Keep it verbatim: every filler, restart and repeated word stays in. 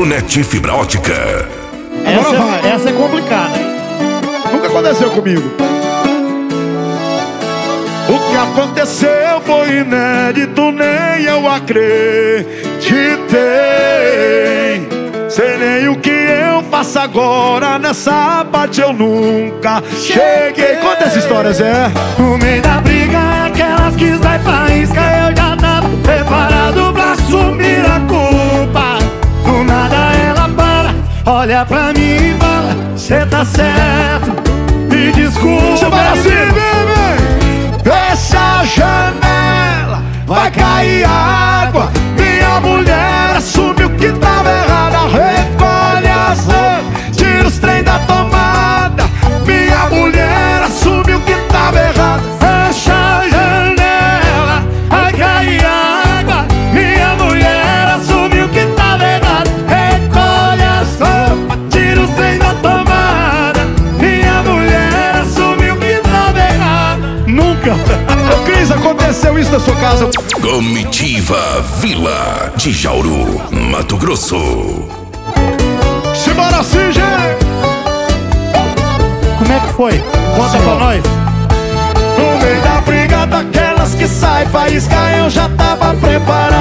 Eletronet fibra ótica. Essa, essa é complicada, hein? Nunca aconteceu comigo. O que aconteceu foi inédito, nem eu acreditei. Sei nem o que eu faço agora, nessa parte eu nunca cheguei. Conta essa história, Zé. No meio da briga, aquelas que sai faísca, eu já tava preparado pra assumir a culpa. Do nada ela para, olha pra mim e fala: cê tá certo, me desculpa. Você vai assim, bebê. Fecha a janela, vai cair água. Minha mulher assumiu que tava errada. Recolhe as roupas, tira os trem da tomada. Minha mulher assumiu que tava errada. Fecha a janela, vai cair água. Minha mulher assumiu que tava errado. Recolhe as roupas, tira os trem da tomada. Minha mulher assumiu que tava errado. Nunca. Ô Cris, aconteceu isso na sua casa? Comitiva Vila de Jauru, Mato Grosso. Simbora assim, gente. Como é que foi? Conta pra nós. No meio da briga daquelas que sai faísca, eu já tava preparado